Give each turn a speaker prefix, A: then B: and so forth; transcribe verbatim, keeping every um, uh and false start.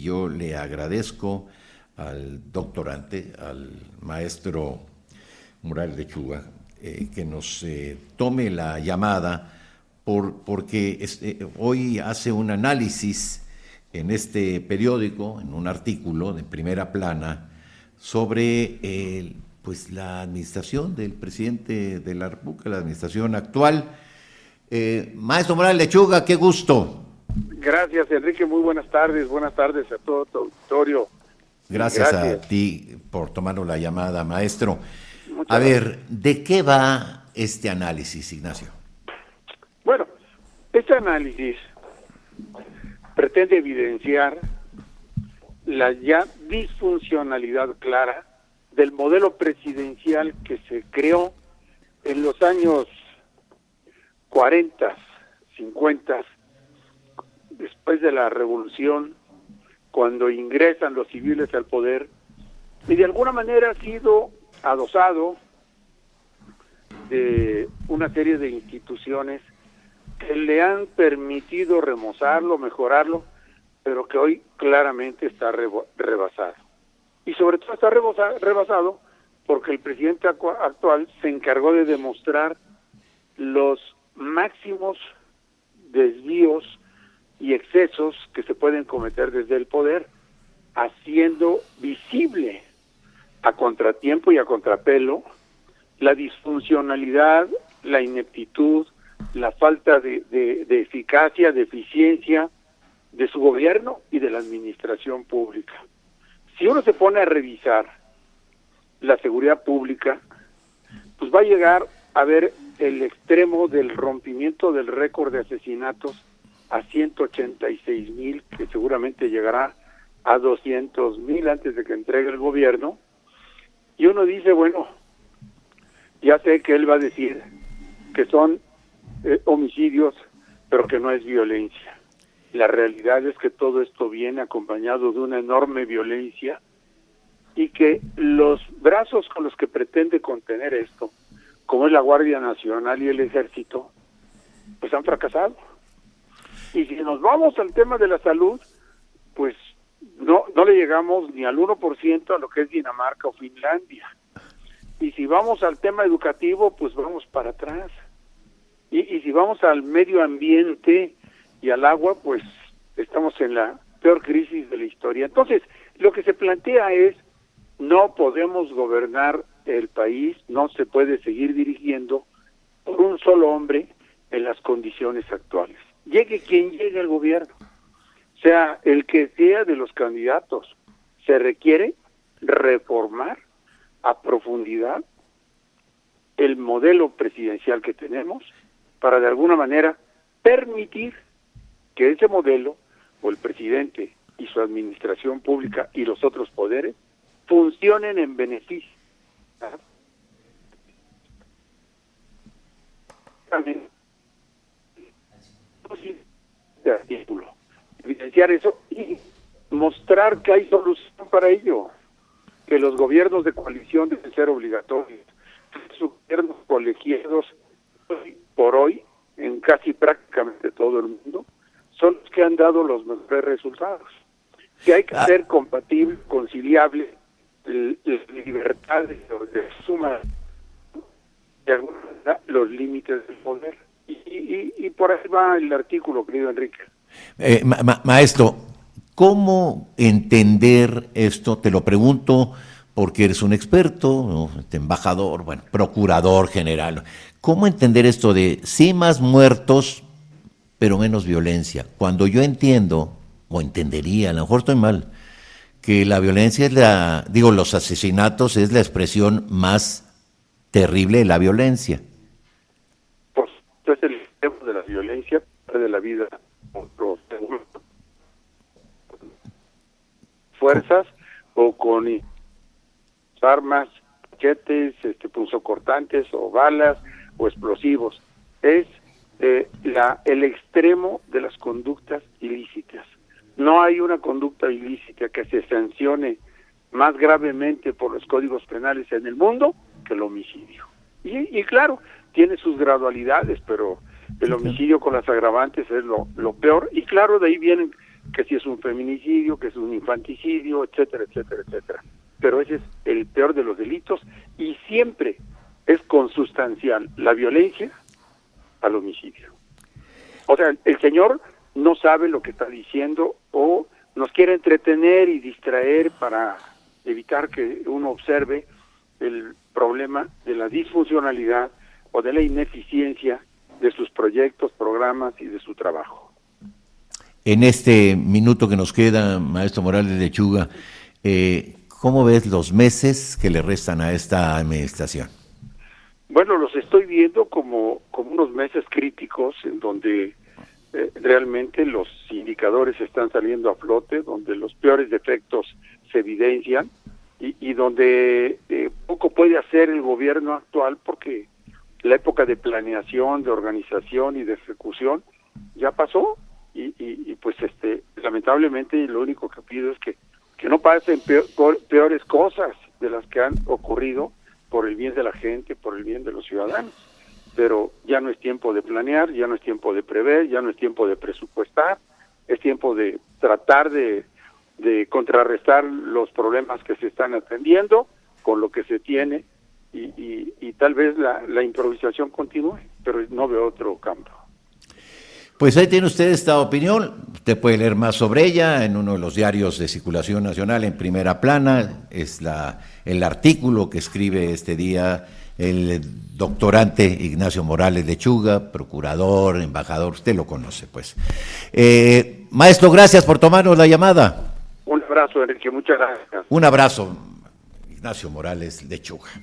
A: yo le agradezco al doctorante, al maestro Morales Lechuga, eh, que nos eh, tome la llamada por, porque es, eh, hoy hace un análisis en este periódico, en un artículo de primera plana, sobre eh, pues la administración del presidente de la República, la administración actual. Eh, maestro Morales Lechuga, qué gusto.
B: Gracias, Enrique, muy buenas tardes, buenas tardes a todo tu auditorio.
A: Gracias, Gracias. a ti por tomarnos la llamada, maestro.
B: Muchas
A: a
B: gracias.
A: ver, ¿de qué va este análisis, Ignacio?
B: Bueno, este análisis pretende evidenciar la ya disfuncionalidad clara del modelo presidencial que se creó en los años cuarenta, cincuenta, después de la revolución, cuando ingresan los civiles al poder, y de alguna manera ha sido adosado de una serie de instituciones que le han permitido remozarlo, mejorarlo, pero que hoy claramente está rebasado. Y sobre todo está rebasado porque el presidente actual se encargó de demostrar los máximos desvíos y excesos que se pueden cometer desde el poder, haciendo visible a contratiempo y a contrapelo la disfuncionalidad, la ineptitud, la falta de, de, de eficacia, de eficiencia de su gobierno y de la administración pública. Si uno se pone a revisar la seguridad pública, pues va a llegar a ver el extremo del rompimiento del récord de asesinatos a ciento ochenta y seis mil, que seguramente llegará a doscientos mil antes de que entregue el gobierno. Y uno dice, bueno, ya sé que él va a decir que son eh, homicidios, pero que no es violencia. La realidad es que todo esto viene acompañado de una enorme violencia y que los brazos con los que pretende contener esto, como es la Guardia Nacional y el Ejército, pues han fracasado. Y si nos vamos al tema de la salud, pues no no le llegamos ni al uno por ciento a lo que es Dinamarca o Finlandia. Y si vamos al tema educativo, pues vamos para atrás. Y, y si vamos al medio ambiente y al agua, pues estamos en la peor crisis de la historia. Entonces, lo que se plantea es, no podemos gobernar el país, no se puede seguir dirigiendo por un solo hombre en las condiciones actuales. Llegue quien llegue al gobierno, sea el que sea de los candidatos, se requiere reformar a profundidad el modelo presidencial que tenemos para de alguna manera permitir que ese modelo, o el presidente y su administración pública y los otros poderes, funcionen en beneficio de artículo, evidenciar eso y mostrar que hay solución para ello, que los gobiernos de coalición deben ser obligatorios, que los gobiernos colegiados hoy por hoy en casi prácticamente todo el mundo son los que han dado los mejores resultados, que hay que ah. ser compatible, conciliable, las libertades de suma de alguna manera los límites del poder. Y, y, y por ahí va el artículo, querido Enrique.
A: Eh, ma ma maestro, ¿cómo entender esto? Te lo pregunto porque eres un experto, ¿no? Este embajador, bueno, procurador general. ¿Cómo entender esto de sí más muertos, pero menos violencia? Cuando yo entiendo, o entendería, a lo mejor estoy mal, que la violencia es la, digo, los asesinatos es la expresión más terrible de la violencia.
B: Pues es el ejemplo de la violencia, de la vida, otro, fuerzas o con armas, machetes, este, punzocortantes o balas o explosivos. Es eh, la el extremo de las conductas ilícitas. No hay una conducta ilícita que se sancione más gravemente por los códigos penales en el mundo que el homicidio. Y, y claro, tiene sus gradualidades, pero el homicidio con las agravantes es lo, lo peor. Y claro, de ahí vienen que si es un feminicidio, que es un infanticidio, etcétera, etcétera, etcétera. Pero ese es el peor de los delitos y siempre es consustancial la violencia al homicidio. O sea, el señor no sabe lo que está diciendo o nos quiere entretener y distraer para evitar que uno observe el problema de la disfuncionalidad o de la ineficiencia de sus proyectos, programas y de su trabajo.
A: En este minuto que nos queda, maestro Morales Lechuga, eh, ¿cómo ves los meses que le restan a esta administración?
B: Bueno, los estoy viendo como, como unos meses críticos en donde eh, realmente los indicadores están saliendo a flote, donde los peores defectos se evidencian y, y donde eh, poco puede hacer el gobierno actual porque la época de planeación, de organización y de ejecución ya pasó y, y, y pues este lamentablemente lo único que pido es que, que no pasen peor, peores cosas de las que han ocurrido por el bien de la gente, por el bien de los ciudadanos. Pero ya no es tiempo de planear, ya no es tiempo de prever, ya no es tiempo de presupuestar, es tiempo de tratar de, de contrarrestar los problemas que se están atendiendo con lo que se tiene y, y, y tal vez la, la improvisación continúe, pero no veo otro campo.
A: Pues ahí tiene usted esta opinión, usted puede leer más sobre ella en uno de los diarios de circulación nacional en primera plana, es la el artículo que escribe este día el doctorante Ignacio Morales Lechuga, procurador, embajador, usted lo conoce pues. Eh, maestro, gracias por tomarnos la llamada.
B: Un abrazo, Enrique, muchas gracias.
A: Un abrazo, Ignacio Morales Lechuga.